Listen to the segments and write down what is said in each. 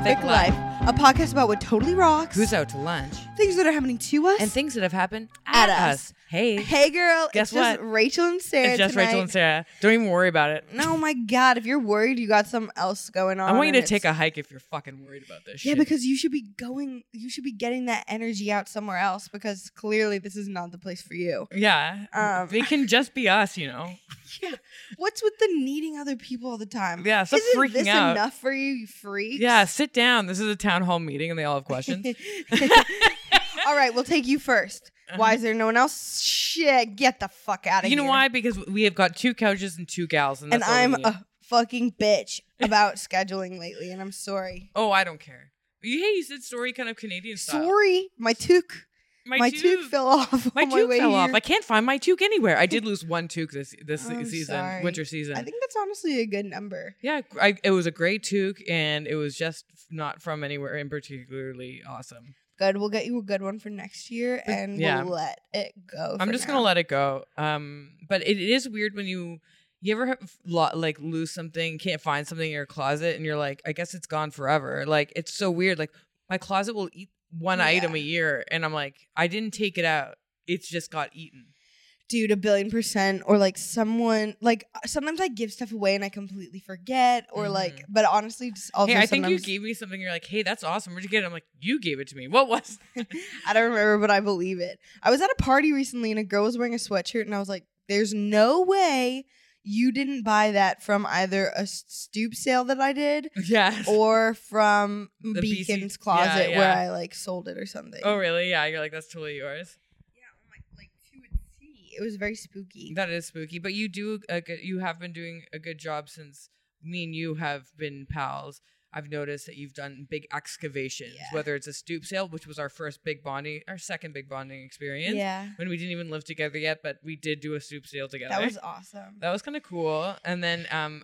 Perfect Life, a podcast about what totally rocks, who's out to lunch, things that are happening to us, and things that have happened at at us. us. Hey, Hey girl, Guess it's just what? Rachel and Sarah it's just tonight. Rachel and Sarah. Don't even worry about it. No, my God, if you're worried, you got something else going on. I want you and to take it's- a hike if you're fucking worried about this Yeah, shit. because you should be getting that energy out somewhere else because clearly this is not the place for you. Yeah. It can just be us, you know. Yeah. What's with the needing other people all the time? Yeah, stop Isn't freaking this out. enough for you, you freaks? Yeah, sit down. This is a town hall meeting and they all have questions. All right, we'll take you first. Why is there no one else? Shit, get the fuck out of here. You know why? Because we have got 2 couches and 2 gals. And, And that's all we I'm need. a fucking bitch about scheduling lately, and I'm sorry. Oh, I don't care. You said story kind of Canadian style. Sorry, my toque My toque fell off. My on my toque way fell off. here. I can't find my toque anywhere. I did lose 1 toque this I'm season, sorry. winter season. I think that's honestly a good number. Yeah, it was a great toque, and it was just not from anywhere in particularly awesome. Good. We'll get you a good one for next year, and yeah. we'll let it go. I'm for just now. gonna let it go. But it is weird when you ever like lose something, can't find something in your closet, and you're like, I guess it's gone forever. Like it's so weird. Like my closet will eat one item a year, and I'm like, I didn't take it out. It's just got eaten. Dude, 1,000,000,000%. Or like someone, like sometimes I give stuff away and I completely forget, or like, but honestly, just also Hey, I think you sometimes gave me something. You're like, hey, that's awesome. Where'd you get it? I'm like, you gave it to me. What was? I don't remember, but I believe it. I was at a party recently and a girl was wearing a sweatshirt, and I was like, there's no way you didn't buy that from either a stoop sale that I did Yes. or from The Beacon's BC closet yeah. where I like sold it or something. Oh, really? Yeah. You're like, that's totally yours. Yeah, like to a T. It was very spooky. That is spooky, but you have been doing a good job since me and you have been pals. I've noticed that you've done big excavations, Yeah. whether it's a stoop sale, which was our second big bonding experience. Yeah. When we didn't even live together yet, but we did do a stoop sale together. That was awesome. That was kind of cool. And then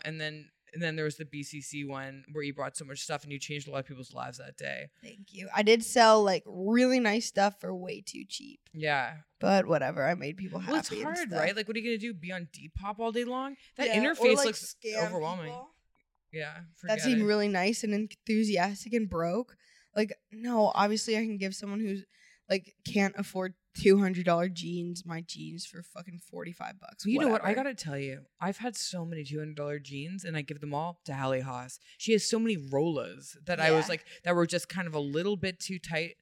there was the BCC one where you brought so much stuff and you changed a lot of people's lives that day. Thank you. I did sell like really nice stuff for way too cheap. Yeah. But whatever, I made people happy. Well, it's and hard, stuff. right? Like, what are you going to do? Be on Depop all day long? That Yeah, or, interface like, looks scam overwhelming. people. Yeah. That forget seemed it. really nice and enthusiastic and broke. Like, no, obviously I can give someone who's like can't afford $200 jeans my jeans for fucking $45. Well, you know what? I whatever. gotta tell you, I've had so many $200 jeans, and I give them all to Hallie Haas. She has so many Rolas that I was Yeah. like, that were just kind of a little bit too tight,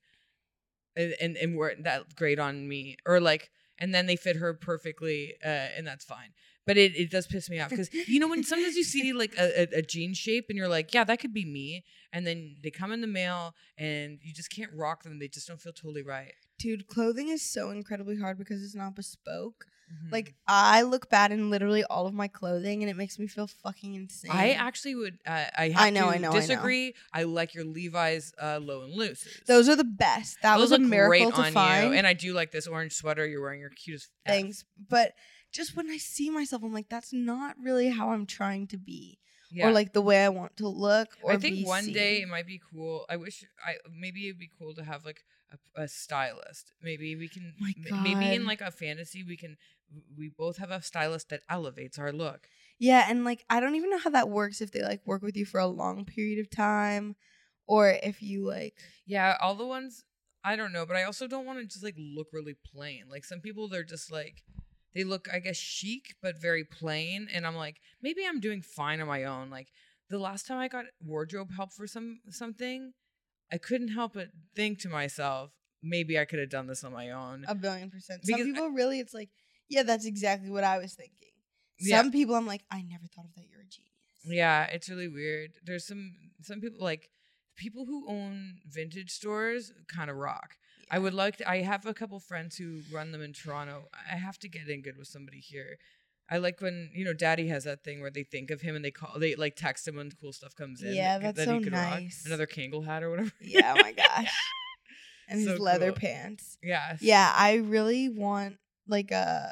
and weren't that great on me, or like, and then they fit her perfectly, and that's fine. But it does piss me off because you know when sometimes you see like a jean shape and you're like, yeah, that could be me, and then they come in the mail and you just can't rock them. They just don't feel totally right. Dude, clothing is so incredibly hard because it's not bespoke. Mhm. Like, I look bad in literally all of my clothing and it makes me feel fucking insane. I actually would. I know. disagree. I like your Levi's low and looses. Those are the best. That Those was a look miracle great to on find. you, and I do like this orange sweater you're wearing. You're cute as F. Things. But just when I see myself, I'm like, that's not really how I'm trying to be. Yeah. Or like the way I want to look. Or I think be one seen. day it might be cool. Maybe it'd be cool to have like a stylist. Maybe we can. My Maybe in God. like a fantasy we both have a stylist that elevates our look. Yeah, and like I don't even know how that works if they like work with you for a long period of time or if you like Yeah, all the ones I don't know, but I also don't want to just like look really plain. Like some people, they're just like they look, I guess, chic but very plain, and I'm like, maybe I'm doing fine on my own. Like the last time I got wardrobe help for something, I couldn't help but think to myself, maybe I could have done this on my own. 1,000,000,000%. Some Because people really it's like, yeah, that's exactly what I was thinking. Yeah. Some people I'm like, I never thought of that. You're a genius. Yeah, it's really weird. There's some people like people who own vintage stores kind of rock. I would like to, I have a couple friends who run them in Toronto. I have to get in good with somebody here. I like when, you know, Daddy has that thing where they think of him and they like text him when cool stuff comes in. Yeah, that's that so he could rock. nice. Another Kangol hat or whatever. Yeah, oh my gosh. And his So leather cool. pants. Yeah. Yeah, I really want like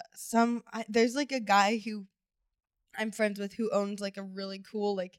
there's like a guy who I'm friends with who owns like a really cool like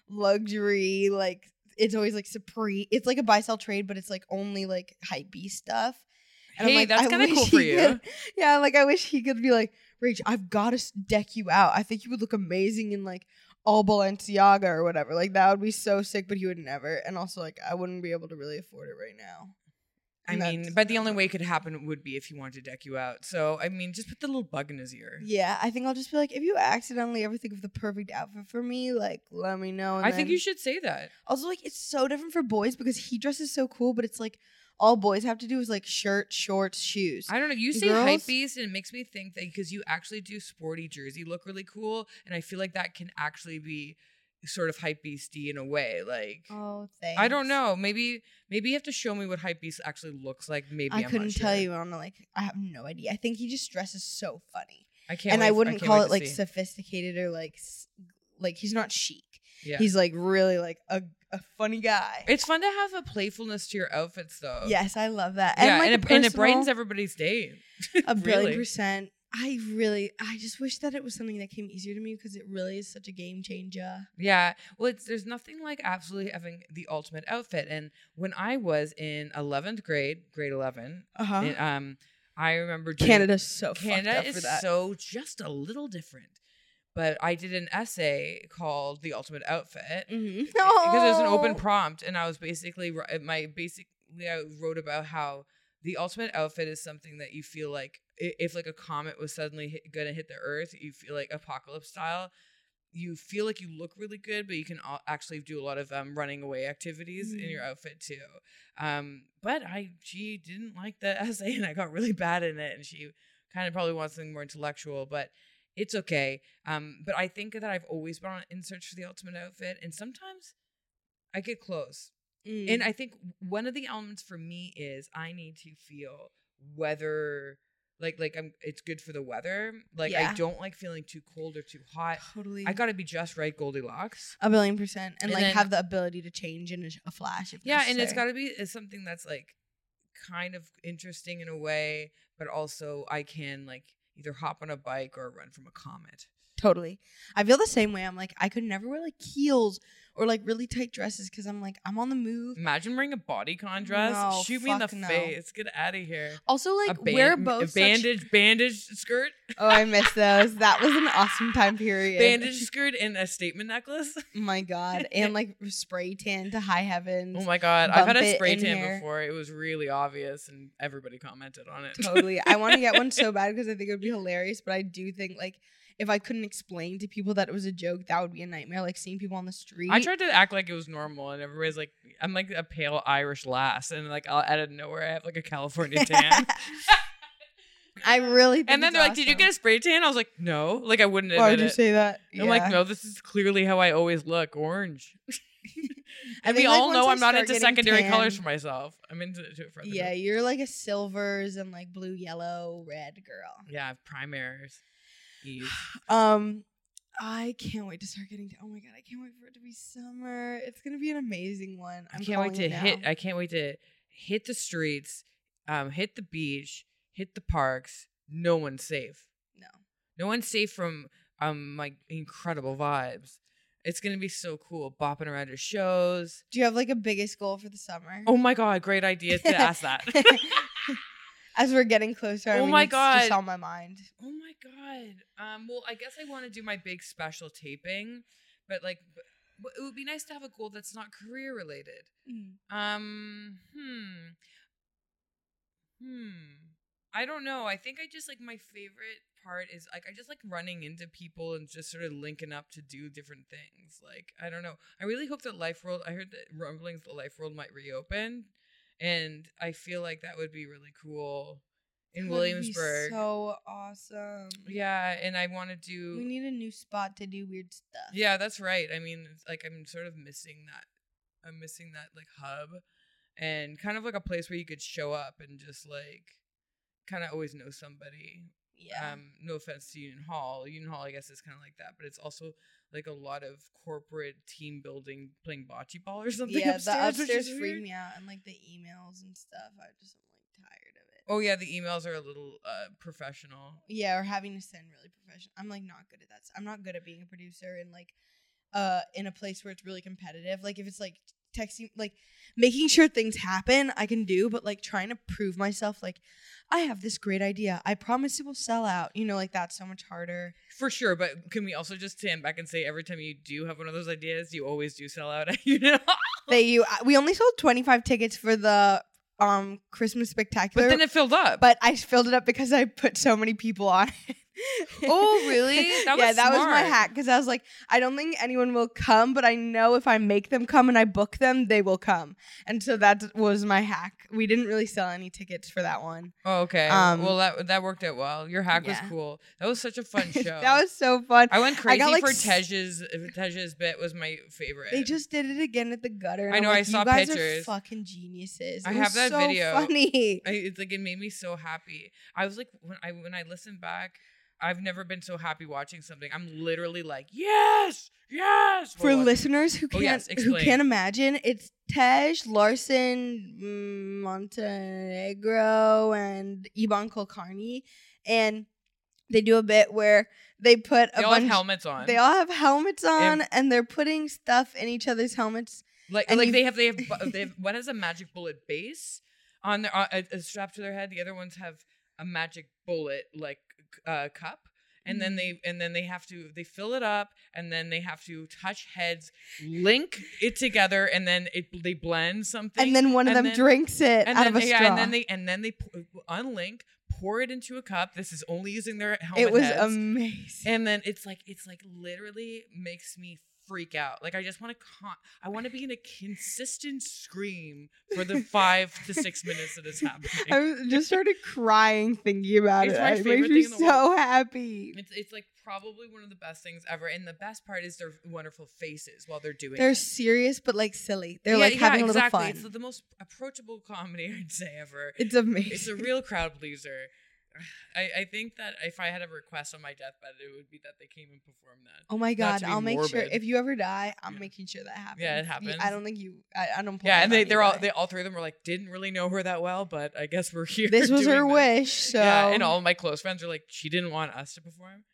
luxury like it's always like Supreme. It's like a buy sell trade, but it's like only like hypebeast stuff. And Hey, I'm like, that's I kinda wish cool for he you. could- yeah, like I wish he could be like, Rach, I've got to deck you out. I think you would look amazing in like all Balenciaga or whatever. Like, that would be so sick, but he would never. And also, like, I wouldn't be able to really afford it right now. I mean, but the only way it could happen would be if he wanted to deck you out. So, I mean, just put the little bug in his ear. Yeah, I think I'll just be like, if you accidentally ever think of the perfect outfit for me, like, let me know. And I think you should say that. Also, like, it's so different for boys because he dresses so cool, but it's like all boys have to do is like shirt, shorts, shoes. I don't know. You say Girls- hypebeast, and it makes me think that because you actually do sporty jersey look really cool, and I feel like that can actually be sort of hypebeasty in a way. Like, Oh, thanks. I don't know. Maybe you have to show me what hypebeast actually looks like. Maybe I I'm couldn't not tell sure. you. I'm like, I have no idea. I think he just dresses so funny, I can't. and wait I f- wouldn't can't call wait it to like see. sophisticated or like he's not chic. Yeah. He's like really like a funny guy. It's fun to have a playfulness to your outfits, though. Yes, I love that. Yeah, like and it brightens everybody's day. a billion Really. percent. I just wish that it was something that came easier to me because it really is such a game changer. Yeah. Well, there's nothing like absolutely having the ultimate outfit. And when I was in 11th grade 11, I remember doing, Canada's so Canada fucked up is for that. so just a little different. But I did an essay called "The Ultimate Outfit" Mm-hmm. because it was an open prompt, and I was basically I wrote about how the ultimate outfit is something that you feel like if like a comet was suddenly gonna hit the Earth, you feel like apocalypse style. You feel like you look really good, but you can actually do a lot of running away activities in your outfit too. But she didn't like the essay, and I got really bad in it, and she kind of probably wants something more intellectual, but it's okay. But I think that I've always been in search for the ultimate outfit, and sometimes I get close. And I think one of the elements for me is I need to feel weather, it's good for the weather. Like, Yeah. I don't like feeling too cold or too hot. Totally. I got to be just right, Goldilocks. a billion percent. And like then- have the ability to change in a flash. If Yeah, and it's necessary. got to be something that's like kind of interesting in a way, but also I can like either hop on a bike or run from a comet. Totally. I feel the same way. I'm like, I could never wear like heels or like really tight dresses because I'm like, I'm on the move. Imagine wearing a bodycon dress. No, Shoot me in the fuck no. face. Get out of here. Also, like, A we're both such- bandage skirt, Oh, I miss those. That was an awesome time period. bandage skirt, and a statement necklace. Oh my god. And like spray tan to high heavens. Oh my god, I've had Bump a it spray in tan here. before. It was really obvious, and everybody commented on it. Totally. I want to get one so bad because I think it would be hilarious. But I do think like if I couldn't explain to people that it was a joke, that would be a nightmare. Like seeing people on the street. I tried to act like it was normal, and everybody's like, "I'm like a pale Irish lass," and like out of nowhere, I have like a California tan. I really think And then it's they're like, "Did you awesome. get a spray tan?" I was like, "No." Like I wouldn't Why admit would you it. say that? I'm like, "No, this is clearly how I always look, orange." I And we think, like, all once know I I'm not start into getting secondary tan- colors for myself. I'm into it for other Yeah, people. you're like a silvers and like blue, yellow, red girl. Yeah, I have primaries. Eve. I can't wait to start getting to. Oh my god, I can't wait for it to be summer. It's gonna be an amazing one. I can't wait to hit the streets, hit the beach, hit the parks. No one's safe. No one's safe from my incredible vibes. It's gonna be so cool, bopping around to shows. Do you have like a biggest goal for the summer? Oh my god, great idea to ask that. As we're getting closer, Oh I mean, my it's just God. on my mind. Oh my god. Well, I guess I want to do my big special taping, but like, it would be nice to have a goal that's not career related. I don't know. I think I just like my favorite part is like I just like running into people and just sort of linking up to do different things. Like I don't know. I really hope that Life World. I heard that rumblings that Life World might reopen, and I feel like that would be really cool in That would be Williamsburg. so awesome. Yeah, and I want to do. We need a new spot to do weird stuff. Yeah, that's right. I mean, it's like I'm sort of missing that. I'm missing that like hub, and kind of like a place where you could show up and just like kind of always know somebody. Yeah. No offense to Union Hall. Union Hall, I guess, is kind of like that, but it's also like a lot of corporate team building, playing bocce ball or something. Yeah, upstairs, the which upstairs is freak weird. me out, and like the emails and stuff. I just am like tired of it. Oh yeah, the emails are a little professional. Yeah, or having to send really professional. I'm like not good at that. I'm not good at being a producer and like in a place where it's really competitive. Like if it's like texting, like making sure things happen, I can do, but like trying to prove myself, like I have this great idea. I promise it will sell out. You know, like that's so much harder. For sure, but can we also just stand back and say every time you do have one of those ideas, you always do sell out? You know, We only sold 25 tickets for the Christmas Spectacular, but then it filled up. But I filled it up because I put so many people on it. Oh, really? That was that was my smart. hack, because I was like, I don't think anyone will come, but I know if I make them come and I book them, they will come. And so that was my hack. We didn't really sell any tickets for that one. Oh, okay. Well, that worked out well. Your hack was Yeah. cool. That was such a fun show. That was so fun. I went crazy got, like, for Tej's bit was my favorite. They just did it again at the gutter. And I know, I'm I like, saw you guys pictures. are fucking geniuses. I It have was that so video. funny. It's like it made me so happy. I was like when I listened baback, I've never been so happy watching something. I'm literally like, yes. For listeners who Oh, yes, who explain. can't imagine, it's Tej, Larson, Montenegro, and Iban Kulkarni, and they do a bit where they put They all have helmets on. They all have helmets on, and they're putting stuff in each other's helmets. Like and they have one has a magic bullet base on their strapped to their head. The other ones have a magic bullet like cup. And then they have to fill it up, and then they have to touch heads, link it together, and then they blend something. And then one of them drinks it out of a straw. and then they unlink, pour it into a cup. This is only using their helmet. It was heads. amazing. And then it's like literally makes me freak out. Like I just want to I want to be in a consistent scream for the 5 to 6 minutes that it's happening. I just started crying thinking about It's it. my It favorite makes me thing in the so world. happy. It's like probably one of the best things ever. And the best part is their wonderful faces while they're doing They're it. serious, but like silly. They're like having a little fun. It's the most approachable comedy I'd say ever. It's amazing. It's a real crowd pleaser. I think that if I had a request on my deathbed, it would be that they came and performed that. Oh my Not God! to be I'll make sure morbid. if you ever die, I'm making sure that happens. Yeah, it happens. I don't think you. I don't. Yeah, and plan on they you all three of them were like, didn't really know her that well, but I guess we're here. This was her doing this. wish. So Yeah, and all my close friends are like, she didn't want us to perform.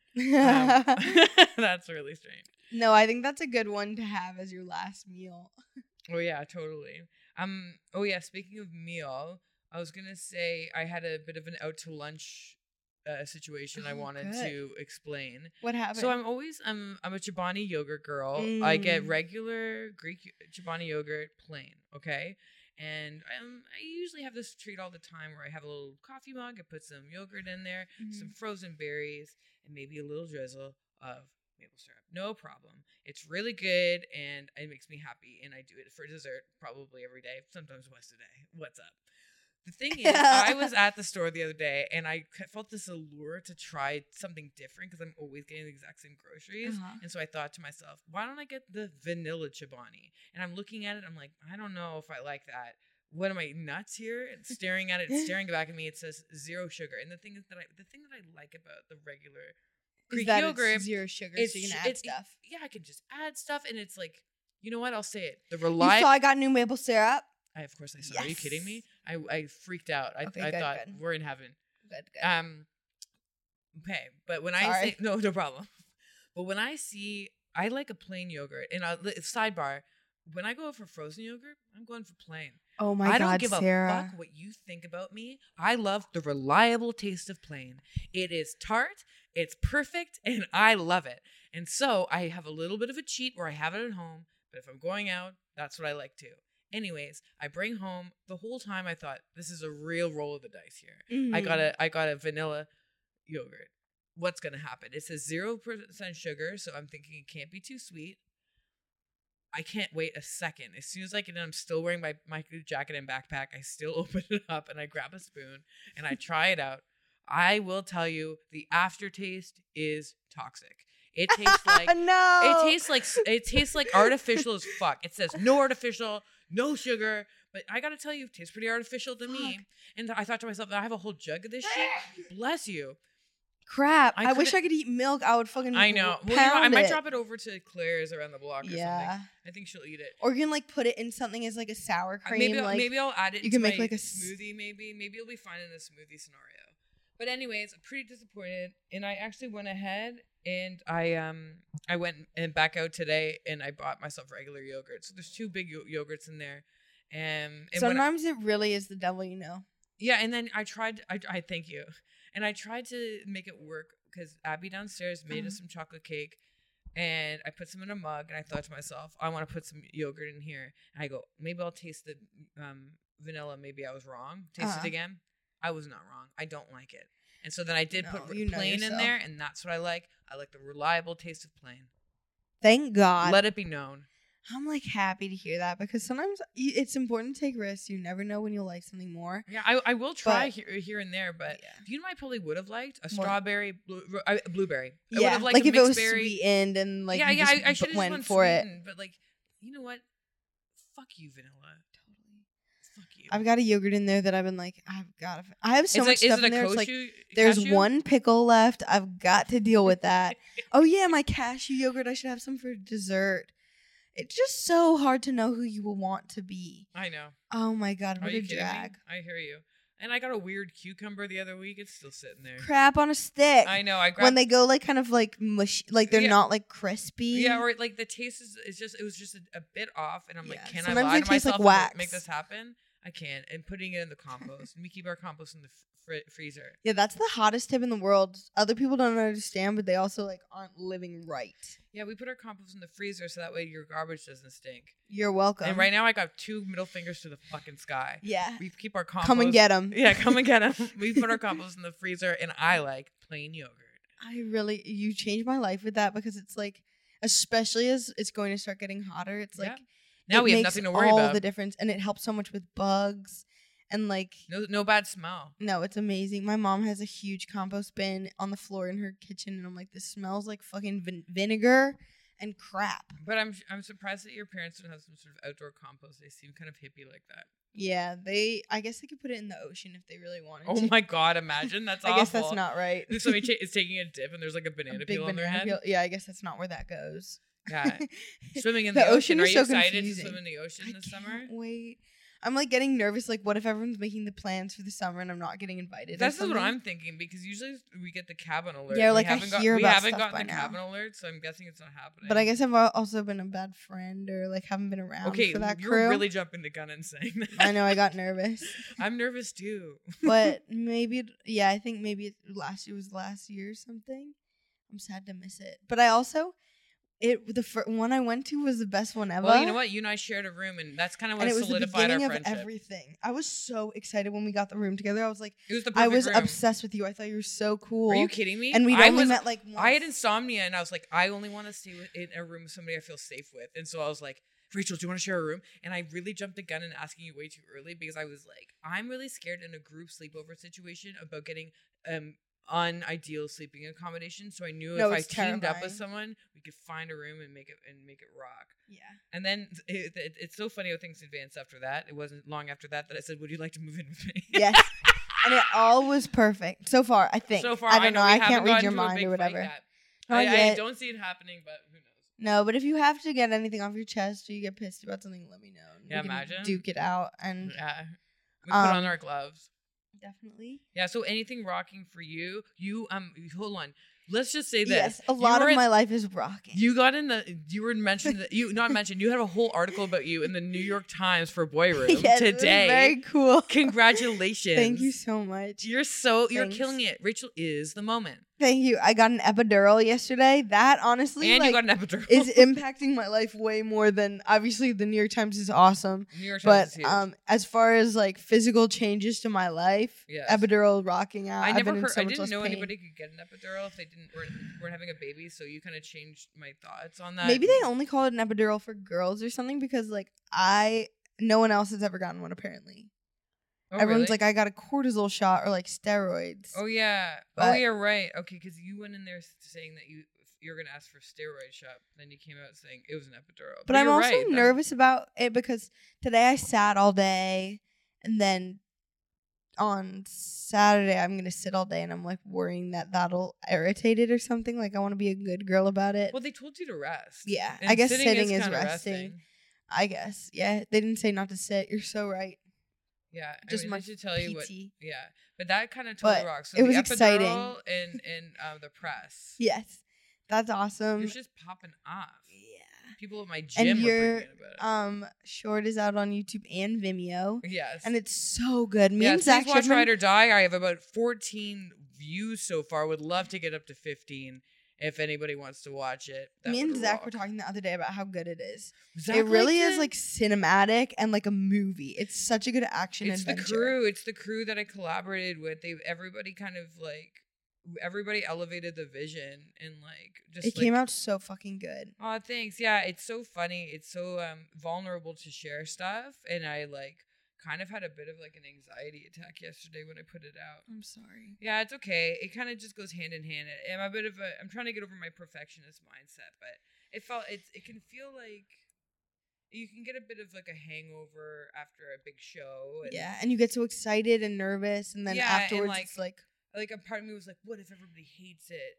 That's really strange. No, I think that's a good one to have as your last meal. Oh yeah, totally. Oh yeah, speaking of meal, I was gonna say I had a bit of an out to lunch situation I wanted good. to explain. What happened? So I'm a Chobani yogurt girl. I get regular Greek Chobani yogurt plain, okay? And I usually have this treat all the time where I have a little coffee mug, I put some yogurt in there, some frozen berries, and maybe a little drizzle of maple syrup. No problem. It's really good, and it makes me happy, and I do it for dessert probably every day, sometimes once a day. What's up? The thing is, I was at the store the other day, and I felt this allure to try something different because I'm always getting the exact same groceries. And so I thought to myself, why don't I get the vanilla Chobani? And I'm looking at it, I'm like, I don't know if I like that. What am I, nuts here? And staring at it, staring back at me, it says 0 sugar. And the thing that I like about the regular Greek is that yogurt, it's 0 sugar, so you can add stuff. Yeah, I can just add stuff, and it's like, you know what? I'll say it. You saw I got new maple syrup. Of course I saw. Are you kidding me? I freaked out. I good, thought good. we're in heaven. Good. Okay, but when I say no problem. But when I like a plain yogurt, and sidebar, when I go for frozen yogurt, I'm going for plain. Oh my God, I don't give Sarah. a fuck what you think about me. I love the reliable taste of plain. It is tart, it's perfect, and I love it. And so I have a little bit of a cheat where I have it at home, but if I'm going out, that's what I like too. Anyways, I bring home, the whole time I thought, this is a real roll of the dice here. I got a vanilla yogurt. What's going to happen? It says 0% sugar, so I'm thinking it can't be too sweet. I can't wait a second. As soon as I get in, I'm still wearing my jacket and backpack. I still open it up and I grab a spoon and I try it out. I will tell you, the aftertaste is toxic. It tastes like no. It tastes like artificial as fuck. It says no artificial, no sugar, but I gotta tell you, it tastes pretty artificial to me. And I thought to myself, I have a whole jug of this shit. Bless you. Crap. I wish I could eat milk. I would fucking I know. Well, I might drop it over to Claire's around the block or something. I think she'll eat it. Or you can like put it in something as like a sour cream. Maybe I'll add it. You can make my like a smoothie. Maybe it'll be fine in a smoothie scenario. But anyways, I'm pretty disappointed, and I actually went ahead and I went and back out today, and I bought myself regular yogurt. So there's 2 big yogurts in there, and sometimes it really is the devil, you know. Yeah, and then I tried. I thank you, and I tried to make it work because Abby downstairs made us some chocolate cake, and I put some in a mug, and I thought to myself, I want to put some yogurt in here. And I go, maybe I'll taste the vanilla. Maybe I was wrong. Taste it again. I was not wrong. I don't like it. And so then I did put plain in there, and that's what I like. I like the reliable taste of plain. Thank God. Let it be known. I'm like happy to hear that because sometimes it's important to take risks. You never know when you'll like something more. Yeah, I will try here and there, but you know what I probably would have liked? A strawberry, blueberry. I would have liked like a if it was berry. sweetened and like I should have went for it. But like, you know what? Fuck you, vanilla. Fuck you. I've got a yogurt in there that I've been like, I have so much stuff in there. It's like, there's cashew? 1 pickle left. I've got to deal with that. Oh yeah, my cashew yogurt. I should have some for dessert. It's just so hard to know who you will want to be. I know. Oh my God, what Are you a drag. I hear you. And I got a weird cucumber the other week. It's still sitting there. Crap on a stick. I know. When they go like kind of like mushy, like they're not like crispy. Yeah, or like the taste it was just a bit off, and I'm like, can sometimes I lie they to taste myself like wax. and make this happen? I can. And putting it in the compost, and we keep our compost in the freezer. Yeah, that's the hottest tip in the world. Other people don't understand, but they also like aren't living right. Yeah, we put our compost in the freezer so that way your garbage doesn't stink. You're welcome. And right now I got 2 middle fingers to the fucking sky. Yeah. We keep our compost. Come and get them. Yeah, come and get them. We put our compost in the freezer, and I like plain yogurt. You changed my life with that because it's like, especially as it's going to start getting hotter, it's like now we have nothing to worry about. All the difference, and it helps so much with bugs. And like no bad smell. No, it's amazing. My mom has a huge compost bin on the floor in her kitchen, and I'm like, this smells like fucking vinegar and crap. But I'm surprised that your parents don't have some sort of outdoor compost. They seem kind of hippie like that. Yeah, I guess they could put it in the ocean if they really wanted to. Oh my God, imagine that's awful. I guess that's not right. Somebody is taking a dip and there's like a banana peel on their head. Yeah, I guess that's not where that goes. Yeah, swimming in the ocean. Are you excited confusing. to swim in the ocean this summer? Wait. I'm like getting nervous. Like, what if everyone's making the plans for the summer and I'm not getting invited? That's what I'm thinking because usually we get the cabin alert. Yeah, like I hear about stuff We haven't gotten the now. cabin alert, so I'm guessing it's not happening. But I guess I've also been a bad friend or like haven't been around for that crew. You're really jumping the gun and saying that. I know, I got nervous. I'm nervous too. But maybe, I think maybe last year or something. I'm sad to miss it. But I also... the one I went to was the best one ever. Well, you know what? You and I shared a room, and that's kind of what solidified our friendship. Of everything. I was so excited when we got the room together. I was like, it was the perfect room. Obsessed with you. I thought you were so cool. Are you kidding me? And we'd only met like once. I had insomnia, and I was like, I only want to stay in a room with somebody I feel safe with. And so I was like, Rachel, do you want to share a room? And I really jumped the gun in asking you way too early because I was like, I'm really scared in a group sleepover situation about getting unideal sleeping accommodation. So I knew if I teamed up with someone, we could find a room and make it rock. Yeah. And then it's so funny how things advanced after that. It wasn't long after that I said, would you like to move in with me? Yes. And it all was perfect so far, I think. So far, I don't know. I can't read your mind or whatever. I don't see it happening, but who knows? No, but if you have to get anything off your chest or you get pissed about something, let me know. Yeah, imagine. Duke it out. And we put on our gloves. Definitely. Yeah, so anything rocking for you? Hold on. Let's just say this. Yes, a lot of my life is rocking. You got you were mentioned that you had a whole article about you in the New York Times for Boy Room yes, today. It was very cool. Congratulations. Thank you so much. You're killing it. Rachel is the moment. Thank you. I got an epidural yesterday. That honestly, and you got an epidural, is impacting my life way more than obviously the New York Times is awesome. New York Times is huge. As far as like physical changes to my life, yes. Epidural rocking out. I didn't know pain. anybody could get an epidural if they weren't having a baby. So you kind of changed my thoughts on that. Maybe they only call it an epidural for girls or something because like no one else has ever gotten one apparently. Oh, everyone's really? like, I got a cortisol shot or like steroids. Oh yeah. Oh yeah, right. Okay, because you went in there saying that you're gonna ask for a steroid shot. Then you came out saying it was an epidural. But I'm also nervous about it because today I sat all day, and then on Saturday I'm gonna sit all day, and I'm like worrying that that'll irritate it or something. Like I want to be a good girl about it. Well, they told you to rest. Yeah, and I guess sitting is resting. resting. I guess. Yeah, they didn't say not to sit. You're so right. Yeah, Just I my should tell you what. PT. Yeah, but that kind of totally But rocks. So it was the exciting. epidural and the press. Yes, that's You're awesome. just popping off. Yeah. People at my And gym were your freaking about it. short is out on YouTube and Vimeo. Yes, And it's so good. Me and please Zach watch Shipman, Ride or Die. I have about 14 views so far. Would love to get up to 15 if anybody wants to watch it. That me and would Zach rock. were talking the other day about how good it is. Zach It really liked is it? like cinematic and like a movie. It's such a good action It's adventure. the crew. It's the crew that I collaborated with. Everybody elevated the vision and like just. It came out so fucking good. Oh, thanks. Yeah, it's so funny. It's so vulnerable to share stuff, and I like kind of had a bit of like an anxiety attack yesterday when I put it out. I'm sorry. Yeah, it's okay. It kind of just goes hand in hand. I'm trying to get over my perfectionist mindset, but it can feel like you can get a bit of like a hangover after a big show. Yeah, and you get so excited and nervous, and then Yeah, and, afterwards like, it's like, a part of me was like, what if everybody hates it?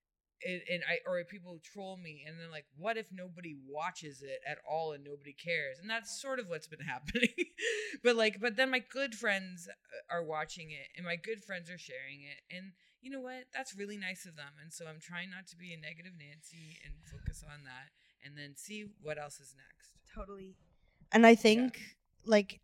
Or if people troll me, and then like, what if nobody watches it at all and nobody cares? And that's sort of what's been happening. but then my good friends are watching it, and my good friends are sharing it, and you know what? That's really nice of them. And so I'm trying not to be a negative Nancy and focus on that, and then see what else is next. totally. And I think like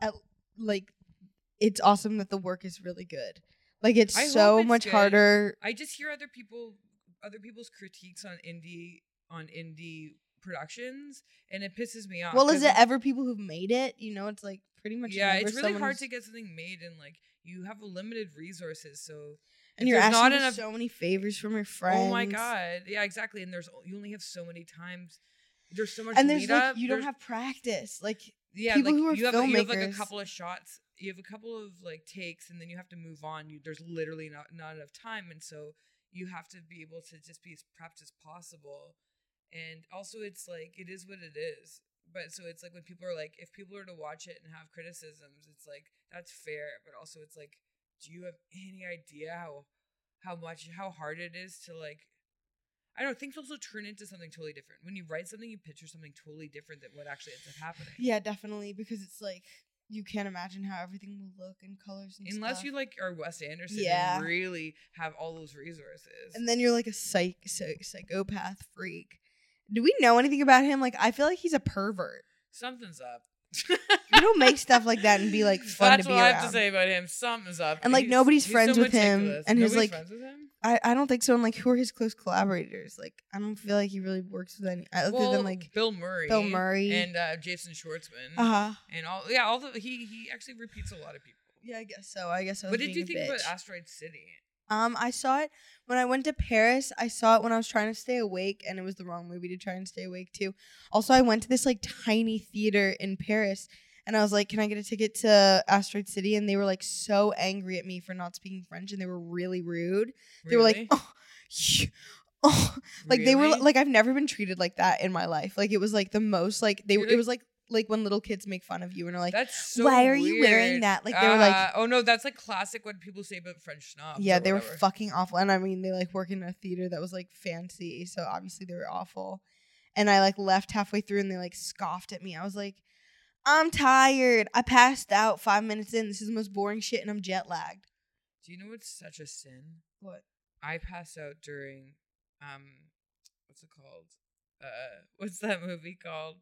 it's awesome that the work is really good. Like it's I so hope it's much good. harder. I just hear other people's critiques on indie productions, and it pisses me off. Well, is 'cause it ever people who've made it? You know, it's like pretty much. Yeah, never it's really someone hard who's- to get something made, and like you have a limited resources, so And if you're there's asking not for enough. so many favors from your friends. Oh my god, yeah, exactly. And you only have so many times. There's so much. And there's lead like up. you don't There's- have practice. Like yeah, people like who are you have like a filmmakers- couple of shots. You have a couple of like takes, and then you have to move on. There's literally not enough time, and so you have to be able to just be as prepped as possible. And also, it's like it is what it is. But so it's like when people are like, if people are to watch it and have criticisms, it's like that's fair. But also, it's like, do you have any idea how hard it is to like? I don't know, things also turn into something totally different. When you write something, you picture something totally different than what actually ends up happening. yeah, definitely, because it's like you can't imagine how everything will look in colors and Unless stuff. you like are Wes Anderson Yeah. and really have all those resources. And then you're like a psychopath freak. Do we know anything about him? Like, I feel like he's a pervert. Something's up. You don't make stuff like that and be like fun That's to be what I have around. to say about him. Something's up. And, like, nobody's he's friends so with him, meticulous. and his, Nobody's like, friends with him? I don't think so. And like, who are his close collaborators? Like, I don't feel like he really works with any other than like Bill Murray. Bill Murray. And Jason Schwartzman. And all the he actually repeats a lot of people. yeah, I guess so. I guess I was What did you being think a about bitch. Asteroid City? I saw it when I went to Paris. I saw it when I was trying to stay awake, and it was the wrong movie to try and stay awake to. Also, I went to this like tiny theater in Paris, and I was like, "Can I get a ticket to Asteroid City?" And they were like so angry at me for not speaking French, and they were really rude. They were like, Really? "Oh, like they were Really? like I've never been treated like that in my life. Like it was like the most like they were. You're It was like when little kids make fun of you and are like, That's so why are you wearing weird. that? Like they were like. Oh no, that's like classic what people say about French snobs. Yeah, or they were whatever. fucking awful. And I mean, they like work in a theater that was like fancy. So obviously they were awful. And I like left halfway through and they like scoffed at me. I was like, I'm tired. I passed out 5 minutes in. This is the most boring shit and I'm jet lagged. Do you know what's such a sin? What? I passed out during what's it called? What's that movie called?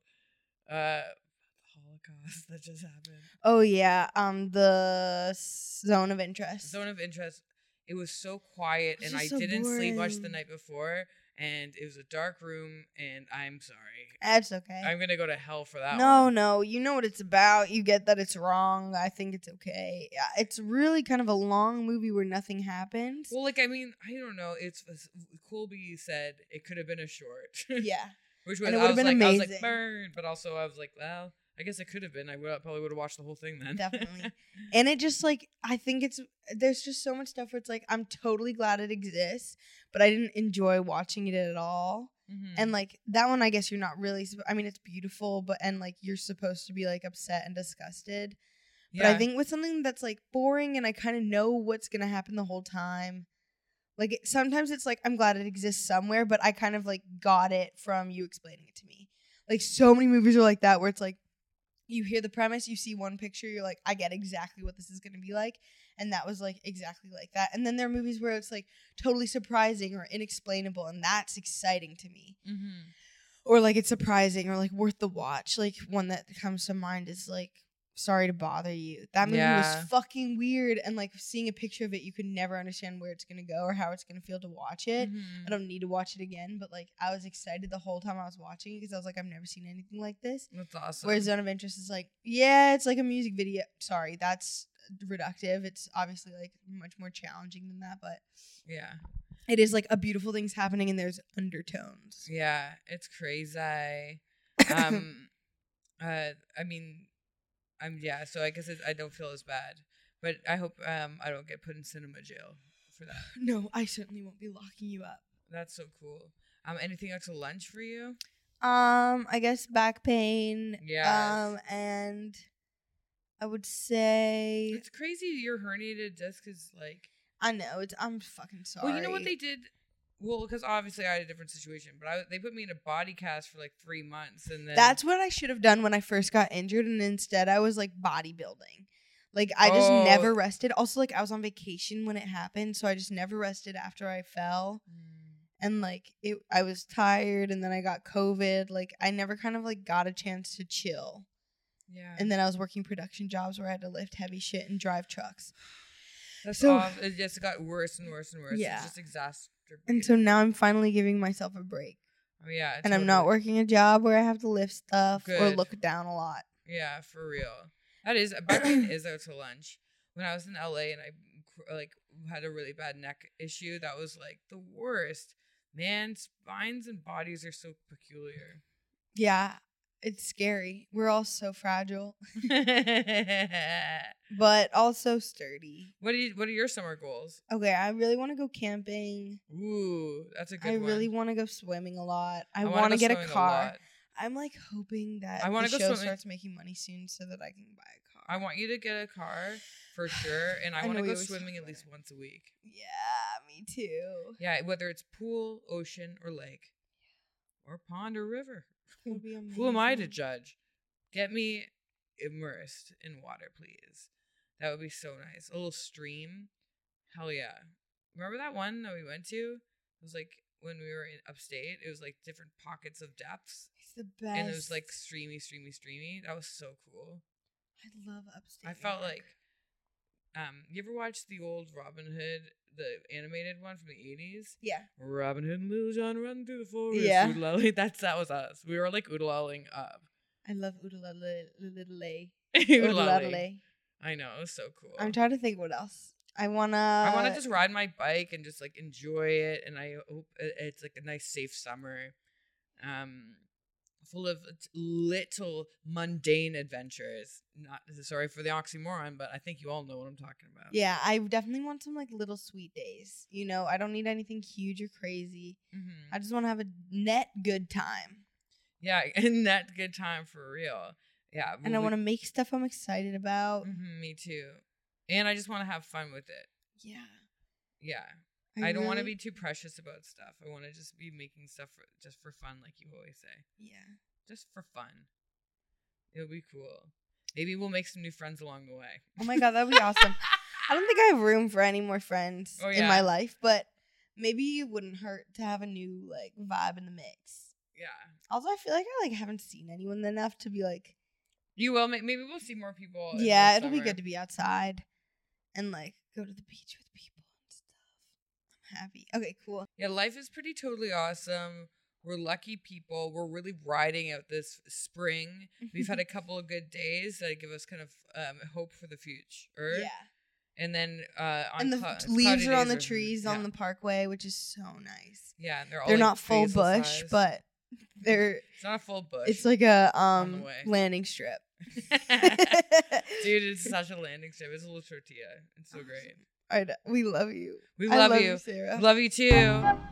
Holocaust that just happened. Oh yeah. The Zone of Interest. Zone of Interest. It was so quiet, It's and I just so didn't sleep much the boring. night before, and it was a dark room, and I'm sorry. That's okay. I'm gonna go to hell for that No, one. no. You know what it's about. You get that it's wrong. I think it's okay. Yeah, it's really kind of a long movie where nothing happens. Well, like, I mean, I don't know. It's Colby said it could have been a short. Yeah. Which was, And it I would've was been like, amazing. burn. But also, I was like, well, I guess it could have been. Probably would have watched the whole thing then. Definitely. And it just like I think there's just so much stuff where it's like I'm totally glad it exists, but I didn't enjoy watching it at all. Mhm. And like that one, I guess you're not really. I mean, it's beautiful, but and like you're supposed to be like upset and disgusted. But I think with something that's like boring and I kind of know what's gonna happen the whole time, like sometimes it's like I'm glad it exists somewhere, but I kind of like got it from you explaining it to me. Like so many movies are like that where it's like you hear the premise, you see one picture, you're like, I get exactly what this is going to be like. And that was like exactly like that. And then there are movies where it's like totally surprising or inexplainable, and that's exciting to me. Mm-hmm. Or like it's surprising or like worth the watch. Like one that comes to mind is like Sorry to Bother You. That movie was fucking weird, and like seeing a picture of it, you could never understand where it's gonna go or how it's gonna feel to watch it. Mm-hmm. I don't need to watch it again, but like I was excited the whole time I was watching it because I was like, I've never seen anything like this. That's awesome. Whereas Zone of Interest is like, yeah, it's like a music video. Sorry, that's reductive. It's obviously like much more challenging than that, but yeah, it is like a beautiful thing's happening and there's undertones. Yeah, it's crazy. I mean, so I guess I don't feel as bad, but I hope I don't get put in cinema jail for that. No, I certainly won't be locking you up. That's so cool. Anything else to lunch for you? I guess back pain. Yeah. And I would say it's crazy you're herniated disc because like I know I'm fucking sorry. Well, you know what they did. Well, because obviously I had a different situation, but they put me in a body cast for like 3 months, and then that's what I should have done when I first got injured, and instead I was like bodybuilding. Like I just never rested. Also, like I was on vacation when it happened, so I just never rested after I fell, and like I was tired, and then I got COVID. Like I never kind of like got a chance to chill. Yeah. And then I was working production jobs where I had to lift heavy shit and drive trucks. That's awful. It just got worse and worse and worse. Yeah. It's just exacerbated. And so now I'm finally giving myself a break. Oh, yeah. And I'm not working a job where I have to lift stuff or look down a lot. Yeah, for real. That is, back pain is out to lunch. When I was in LA and I like had a really bad neck issue, that was like the worst. Man, spines and bodies are so peculiar. Yeah. It's scary. We're all so fragile. But also sturdy. What are your summer goals? Okay, I really want to go camping. Ooh, that's a good one. I really want to go swimming a lot. I want to get a car. I'm like hoping that the show starts making money soon so that I can buy a car. I want you to get a car for sure, and I want to go swimming at least once a week. Yeah, me too. Yeah, whether it's pool, ocean, or lake, or pond or river. Who am I to judge? Get me immersed in water, please. That would be so nice. A little stream. Hell yeah. Remember that one that we went to? It was like when we were in upstate. It was like different pockets of depths. It's the best. And it was like streamy. That was so cool. I love upstate. I felt like, you ever watched the old Robin Hood, the animated one from the 80s? Yeah. Robin Hood and Little John run through the forest. Yeah. Oodle-lally. That was us. We were like oodle-lalling up. I love oodle-lally. Oodle-lally. I know, it was so cool. I'm trying to think what else. I wanna just ride my bike and just like enjoy it, and I hope it's like a nice safe summer, full of little mundane adventures. Not sorry for the oxymoron, but I think you all know what I'm talking about. Yeah, I definitely want some like little sweet days. You know, I don't need anything huge or crazy. Mm-hmm. I just want to have a net good time. Yeah, and that good time for real. Yeah, and I want to make stuff I'm excited about. Mm-hmm, me too. And I just want to have fun with it. Yeah. Yeah. I don't want to be too precious about stuff. I want to just be making stuff just for fun, like you always say. Yeah. Just for fun. It'll be cool. Maybe we'll make some new friends along the way. Oh my God, that'd be awesome. I don't think I have room for any more friends in my life, but maybe it wouldn't hurt to have a new like vibe in the mix. Yeah. Also, I feel like I like haven't seen anyone enough to be like. You will. Maybe we'll see more people. Yeah, it'll be good to be outside and like go to the beach with people and stuff. I'm happy. Okay, cool. Yeah, life is totally awesome. We're lucky people. We're really riding out this spring. We've had a couple of good days that give us kind of hope for the future. Yeah. And then the leaves are on the trees on the parkway, which is so nice. Yeah, they're like not full bush, size. But it's not a full bush. It's like a landing strip. Dude, it's such a landing strip. It's a little tortilla. It's so great. We love you. We love you, Sarah. Love you too.